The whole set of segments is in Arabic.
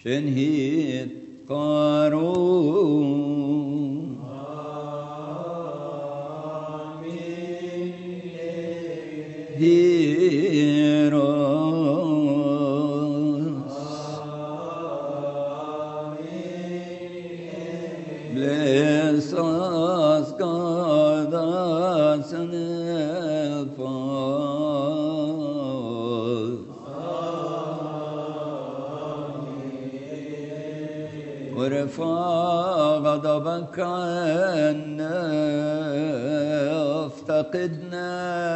شنهيت قارون هيروس bless us God us and help us وارفع غضبك عنا افتقدنا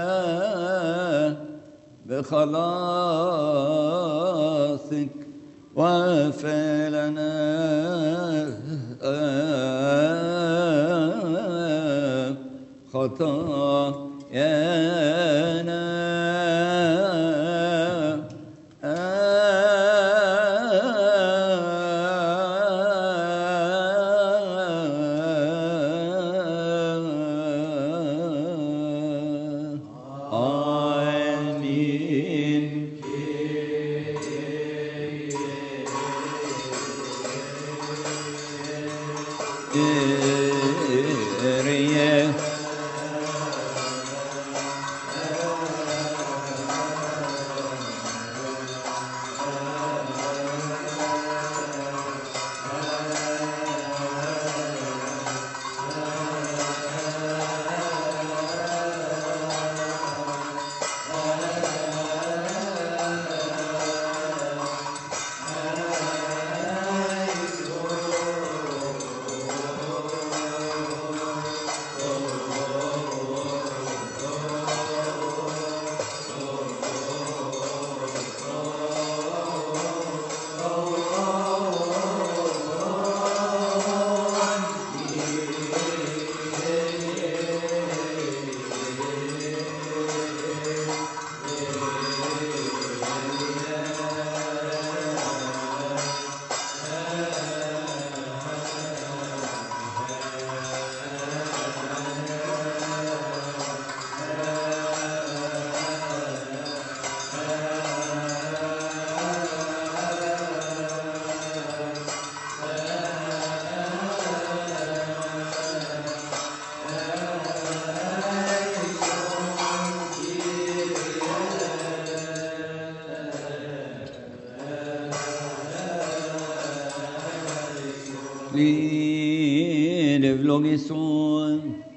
بخلاصك واغفر لنا خطايانا آمين Kyrie Vlogison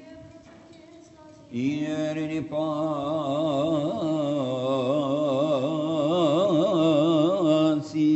Ieri Pasi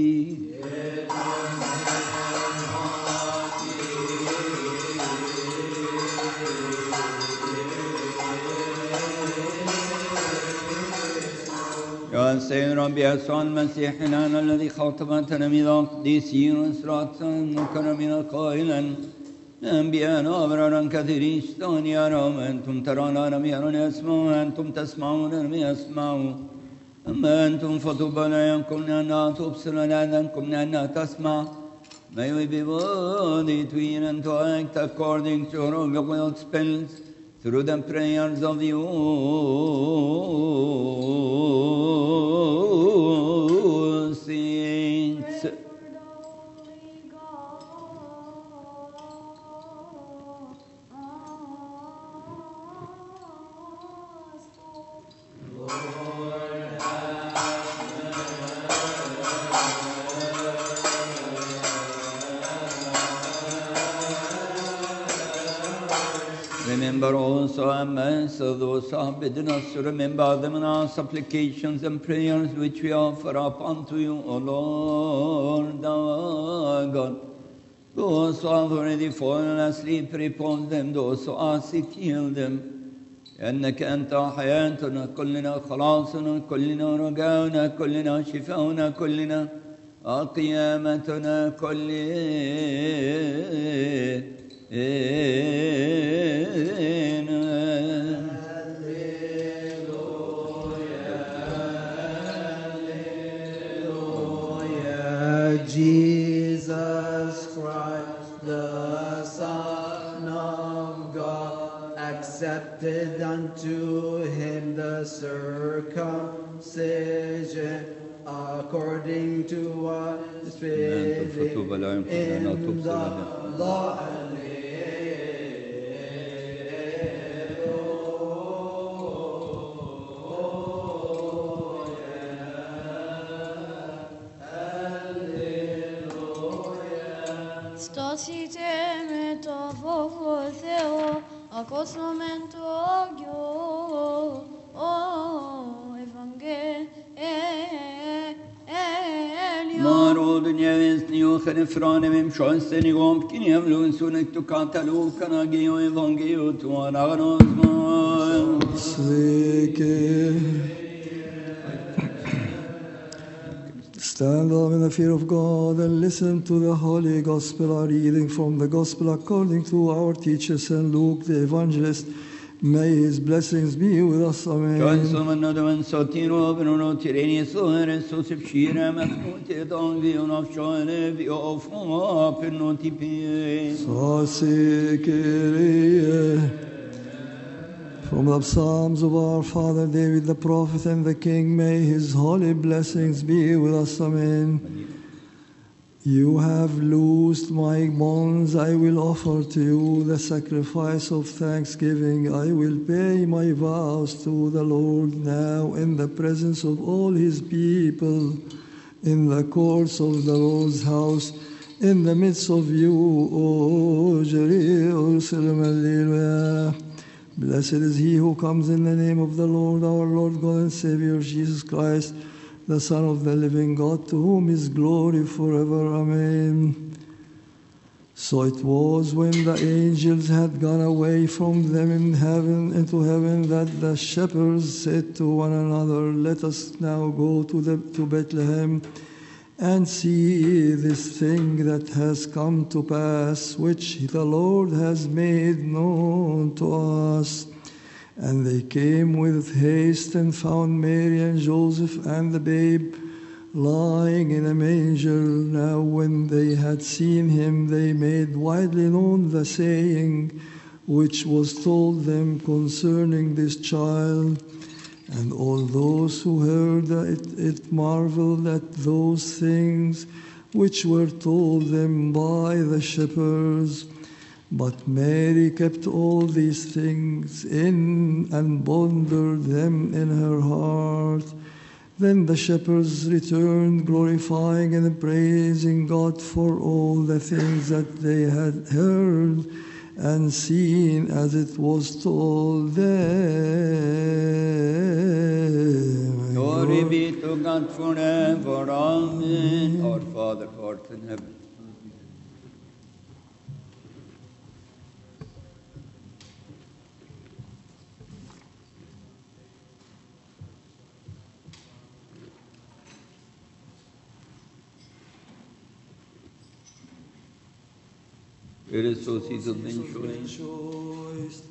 يا سيد ربي يسوع المسيح إلهنا الذي خاطب تلاميذ قديسين وإسراء مكرمين قائلا أنبياء أبرارا كثيرين اشتهون يرون أنتم ترون لم يرون يسمعون أنتم تسمعون لم يسمعوا أما أنتم فطوبى لكم لأنها تبصر لأنكم لأنها تسمع. May we be worthy to hear and to act according to your will spells through the prayers of the saints. Remember also amongst those who have bidden us to remember them in our supplications and prayers which we offer up unto you, O Lord our God. Those who have already fallen asleep, repose them. Those who are sick, heal them. أنك أنت حياتنا كلنا خلاصنا كلنا رجاؤنا كلنا شفاؤنا كلنا قيامتنا Jesus Christ, the Son of God, accepted unto him the circumcision according to what is Spirit فتوب لا يمكن أن in تبصر the Lord. Στάσιτε με το φόβο Θεό, ακούσομεν το Άγιο Ευαγγέλιο. Marodun jävensni och frane vem chansen i gång kin jävlun sunek tu katalu kana geo evangelo tu anagnozman. Stand up in the fear of God and listen to the Holy Gospel, a reading from the Gospel according to our teacher St. Luke the Evangelist. May his blessings be with us. Kan Amen. som en nödvän satin och bruno tireni så är så sipshira mafnut edan vi och nafshane vi och få pennotipi. From the Psalms of our father David the prophet and the king, may his holy blessings be with us. Amen. You have loosed my bonds, I will offer to you the sacrifice of thanksgiving. I will pay my vows to the Lord now in the presence of all his people, in the courts of the Lord's house, in the midst of you, O Jerusalem. Alleluia. Blessed is he who comes in the name of the Lord, our Lord God and Savior Jesus Christ, the Son of the living God, to whom is glory forever. Amen. So it was when the angels had gone away from them into heaven that the shepherds said to one another, "Let us now go to Bethlehem and see this thing that has come to pass, which the Lord has made known to us." And they came with haste and found Mary and Joseph and the babe lying in a manger. Now when they had seen him, they made widely known the saying which was told them concerning this child. And all those who heard it marveled at those things which were told them by the shepherds. But Mary kept all these things in and pondered them in her heart. Then the shepherds returned, glorifying and praising God for all the things that they had heard and seen as it was told them. Glory be to God forever. Amen. Our Father who art in heaven. It is so season in choice.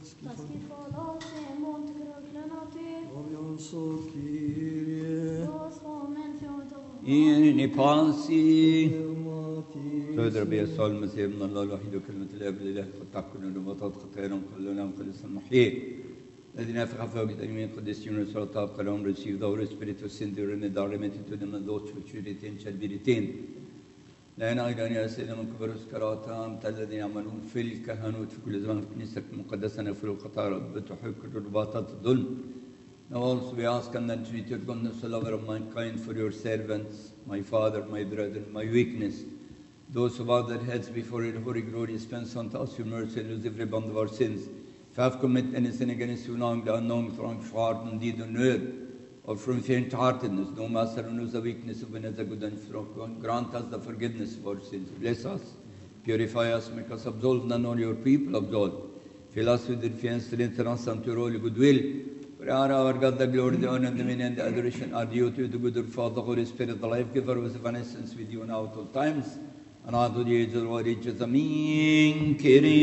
إني بانسي تقدر بي يسوع المسيح من الله الوحيد وكلمة الآب الإله فتكن النباتات خطيرا كلنا مقدس المحيي الذين يفقهوا في الأيمان قدسين وسلطة قلهم receive the Holy Spirit to send you in the darkness to them and those which you retain shall be retained. لأن أيضا يا سيدنا من كبر الذين الذين يعملون في الكهنوت في كل زمان في كنيستك المقدسة نفر الخطايا بتحق رباطات الظلم. Now also we ask and then treat your goodness, the lover of mankind, for your servants, my father, my brethren, my weakness. Those who bow their heads before your holy glory, dispense unto us your mercy and lose every bond of our sins. If I have committed any sin against you, knowingly, unknowingly, from heart, deed, or word, or from faint-heartedness, no master who knows the weakness of another good and strong, grant us the forgiveness of our sins. Bless us, purify us, make us absolved, and all your people absolved. Fill us with your fear, strengthen us unto your holy goodwill. For our God, the glory, the honor, the dominion, and the adoration are due to you, the good Father, the Holy Spirit, the life giver, with evanescence with you now at all times, and unto the age of the world, ages. Amen. Kyrie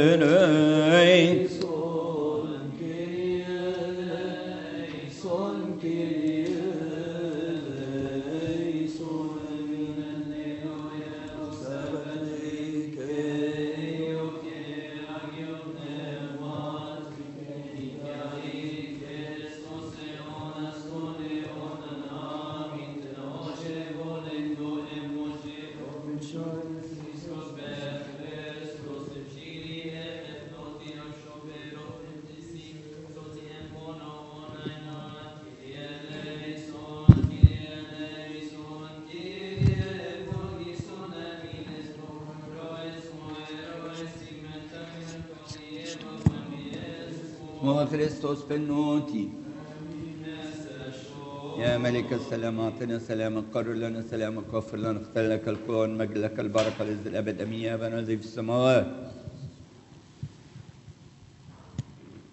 eleison, Kyrie eleison, Kyrie eleison. خريستوس بنوتي. يا ملك السلام أعطنا سلامك، قرر لنا سلامك، واغفر لنا، اختر لك الكون، مجد لك البركة للأبد. أمين. يا أبانا الذي في السماوات